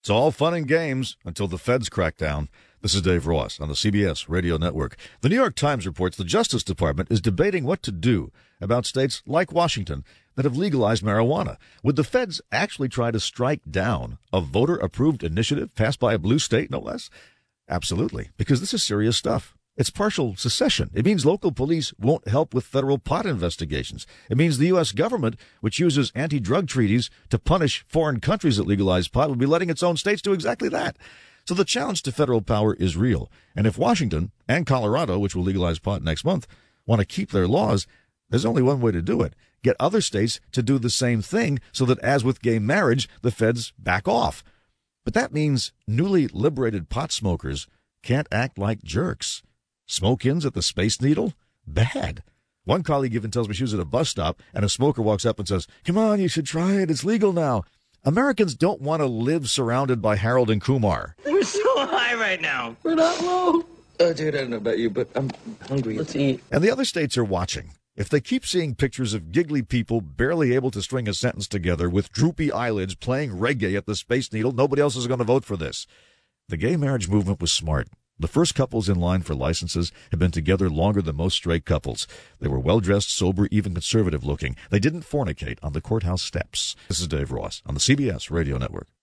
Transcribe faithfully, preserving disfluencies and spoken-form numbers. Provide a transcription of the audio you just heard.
It's all fun and games until the feds crack down. This is Dave Ross on the C B S Radio Network. The New York Times reports the Justice Department is debating what to do about states like Washington that have legalized marijuana. Would the feds actually try to strike down a voter-approved initiative passed by a blue state, no less? Absolutely, because this is serious stuff. It's partial secession. It means local police won't help with federal pot investigations. It means the U S government, which uses anti-drug treaties to punish foreign countries that legalize pot, will be letting its own states do exactly that. So the challenge to federal power is real. And if Washington and Colorado, which will legalize pot next month, want to keep their laws, there's only one way to do it. Get other states to do the same thing so that, as with gay marriage, the feds back off. But that means newly liberated pot smokers can't act like jerks. Smoke-ins at the Space Needle? Bad. One colleague even tells me she was at a bus stop, and a smoker walks up and says, "Come on, you should try it. It's legal now." Americans don't want to live surrounded by Harold and Kumar. We're so high right now. We're not low. Oh, dude, I don't know about you, but I'm hungry. Let's eat. And the other states are watching. If they keep seeing pictures of giggly people barely able to string a sentence together with droopy eyelids playing reggae at the Space Needle, nobody else is going to vote for this. The gay marriage movement was smart. The first couples in line for licenses have been together longer than most straight couples. They were well-dressed, sober, even conservative-looking. They didn't fornicate on the courthouse steps. This is Dave Ross on the C B S Radio Network.